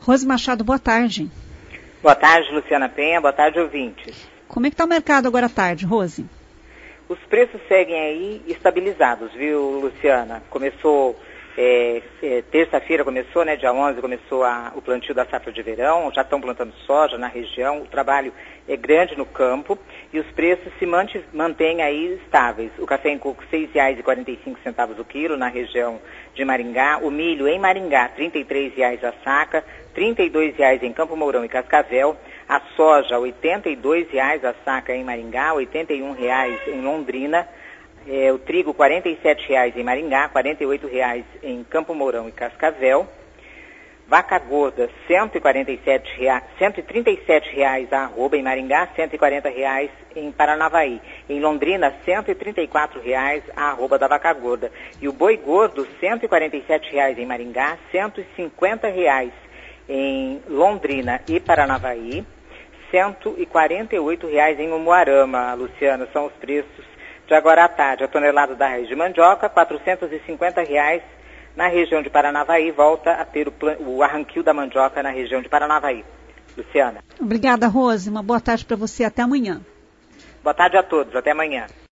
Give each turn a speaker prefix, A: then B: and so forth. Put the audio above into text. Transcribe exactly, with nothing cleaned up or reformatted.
A: Rose Machado, boa tarde.
B: Boa tarde, Luciana Penha. Boa tarde, ouvintes.
A: Como é que está o mercado agora à tarde, Rose?
B: Os preços seguem aí estabilizados, viu, Luciana? Começou, é, é, terça-feira começou, né, dia onze, começou a, o plantio da safra de verão, já estão plantando soja na região, o trabalho é grande no campo e os preços se mante, mantêm aí estáveis. O café em coco seis reais e quarenta e cinco centavos o quilo na região de Maringá, o milho em Maringá trinta e três reais a saca, trinta e dois reais em Campo Mourão e Cascavel, a soja oitenta e dois reais a saca em Maringá, oitenta e um reais em Londrina, é, o trigo quarenta e sete reais em Maringá, quarenta e oito reais em Campo Mourão e Cascavel, vaca gorda cento e quarenta e sete reais, cento e trinta e sete reais a arroba em Maringá, cento e quarenta reais em Paranavaí. Em Londrina, cento e trinta e quatro reais a arroba da vaca gorda. E o boi gordo, cento e quarenta e sete reais em Maringá, cento e cinquenta reais em Londrina e Paranavaí, cento e quarenta e oito reais em Umuarama, Luciana, são os preços de agora à tarde. A tonelada da raiz de mandioca, quatrocentos e cinquenta reais na região de Paranavaí, volta a ter o, plan... o arranquio da mandioca na região de Paranavaí. Luciana.
A: Obrigada, Rose. Uma boa tarde para você. Até amanhã.
B: Boa tarde a todos. Até amanhã.